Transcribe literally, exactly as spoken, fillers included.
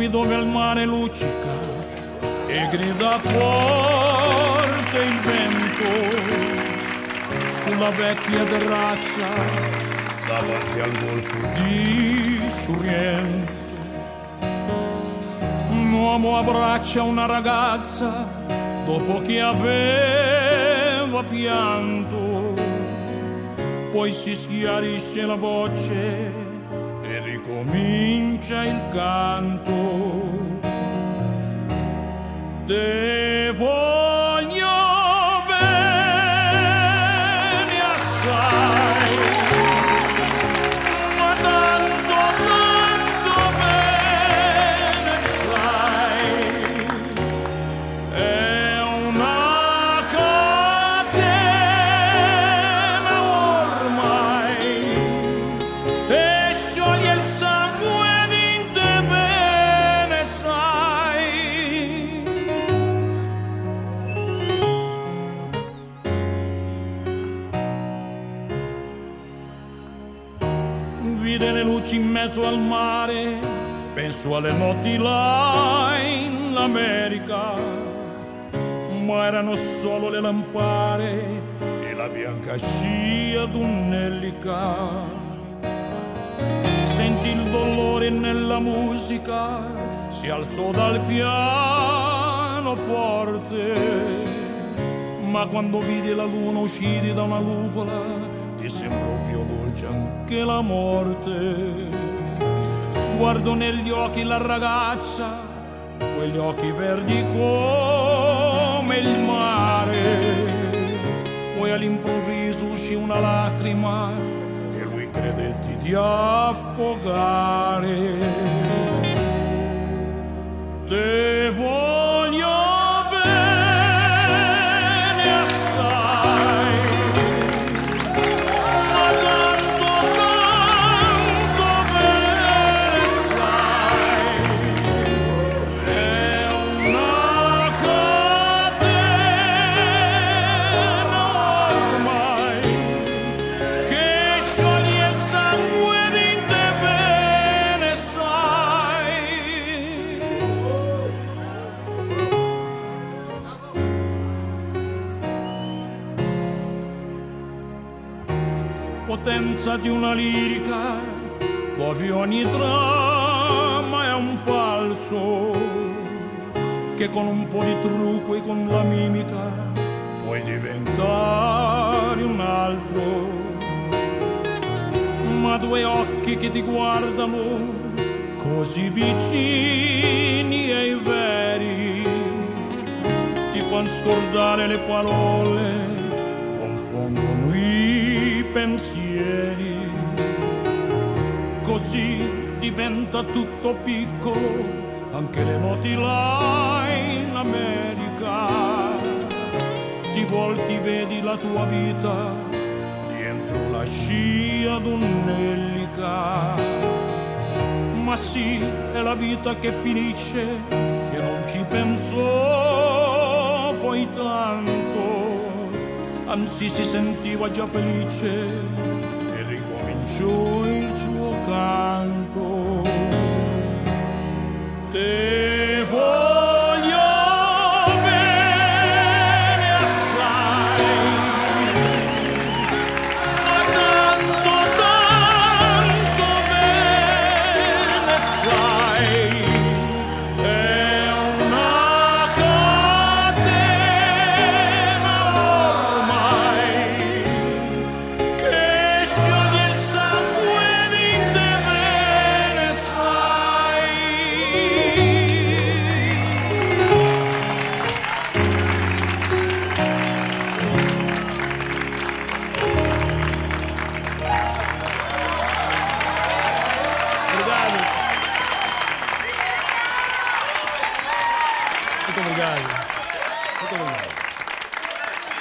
qui dove il mare luccica e grida forte il vento sulla vecchia terrazza davanti al golfo di Sorrento. Un uomo abbraccia una ragazza dopo che aveva pianto, poi si schiarisce la voce e ricomincia il canto. Te voglio bene assai, ma tanto, tanto bene sai, è una catena ormai e scioglie il sangue di te bene sai. Vide le luci in mezzo al mare, penso alle notti là in America, ma erano solo le lampare e la bianca scia d'un'elica. Sentì il dolore nella musica, si alzò dal pianoforte, ma quando vide la luna uscire da una nuvola gli sembrò più dolce anche la morte. Guardò negli occhi la ragazza, quegli occhi verdi come il mare, poi all'improvviso uscì una lacrima e lui credette di affogare. Te voglio bene assai, ma tanto, tanto bene sai, è una catena ormai che scioglie il sangue di te bene sai. Potenza di una lirica dove ogni dramma è un falso, che con un po' di trucco e con la mimica puoi diventare un altro. Ma due occhi che ti guardano così vicini e veri ti fanno scordare le parole, confondono i pensieri, così diventa tutto piccolo, anche le noti là in America. Ti volti, vedi la tua vita dietro la scia d'un'elica. Ma sì, è la vita che finisce e non ci pensò poi tanto, anzi si sentiva già felice e ricominciò il suo canto. Te